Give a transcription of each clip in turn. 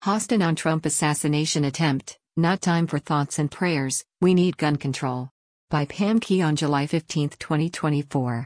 Austin on Trump assassination attempt, not time for thoughts and prayers, we need gun control. By Pam Key on July 15, 2024.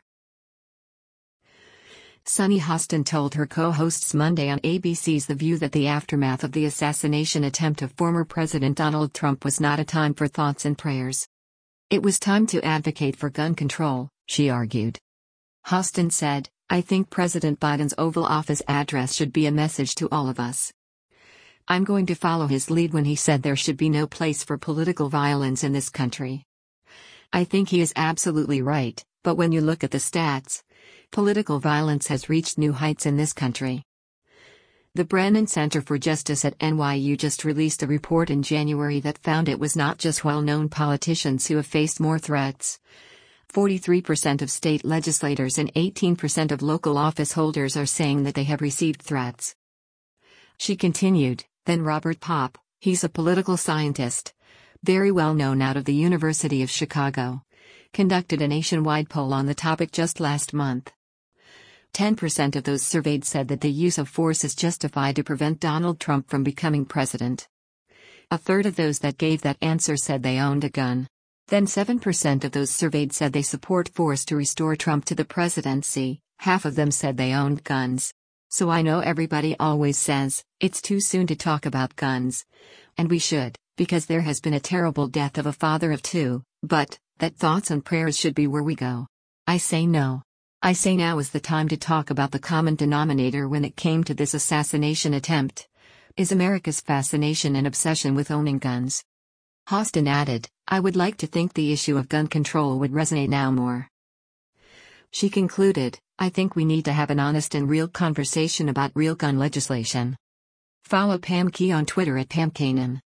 Sunny Hostin told her co-hosts Monday on ABC's The View that the aftermath of the assassination attempt of former President Donald Trump was not a time for thoughts and prayers. It was time to advocate for gun control, she argued. Hostin said, I think President Biden's Oval Office address should be a message to all of us. I'm going to follow his lead when he said there should be no place for political violence in this country. I think he is absolutely right, but when you look at the stats, political violence has reached new heights in this country. The Brennan Center for Justice at NYU just released a report in January that found it was not just well-known politicians who have faced more threats. 43% of state legislators and 18% of local office holders are saying that they have received threats. She continued, then Robert Popp, he's a political scientist, very well known out of the University of Chicago, conducted a nationwide poll on the topic just last month. 10% of those surveyed said that the use of force is justified to prevent Donald Trump from becoming president. A third of those that gave that answer said they owned a gun. Then 7% of those surveyed said they support force to restore Trump to the presidency, half of them said they owned guns. So I know everybody always says, it's too soon to talk about guns. And we should, because there has been a terrible death of a father of two, but, that thoughts and prayers should be where we go. I say no. I say now is the time to talk about the common denominator when it came to this assassination attempt. Is America's fascination and obsession with owning guns. Hostin added, I would like to think the issue of gun control would resonate now more. She concluded, I think we need to have an honest and real conversation about real gun legislation. Follow Pam Key on Twitter at Pam Kanan.